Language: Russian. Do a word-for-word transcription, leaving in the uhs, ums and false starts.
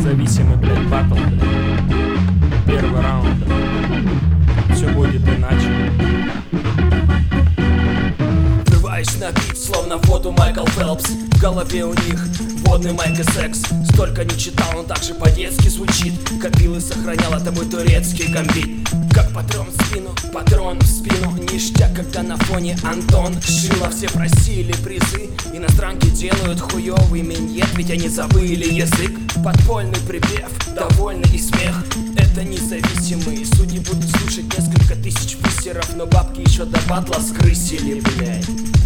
Независимый, блядь, батл, блядь. Первый раунд, блядь. Все будет иначе. Врываюсь на бит, словно в воду Майкл Фелпс. В голове у них водный Майк и секс. Столько не читал, он так же по-детски звучит. Копил и сохранял, это мой турецкий гамбит. Как патрон в спину, патрон в спину. Ништяк, когда на фоне Антон Шила. Все просили призы, иностранки делают хуёвый миньет. Ведь они забыли язык, подпольный припев, довольный и смех. Это независимые судьи будут слушать несколько тысяч писеров. Но бабки еще до батла скрысили, блядь.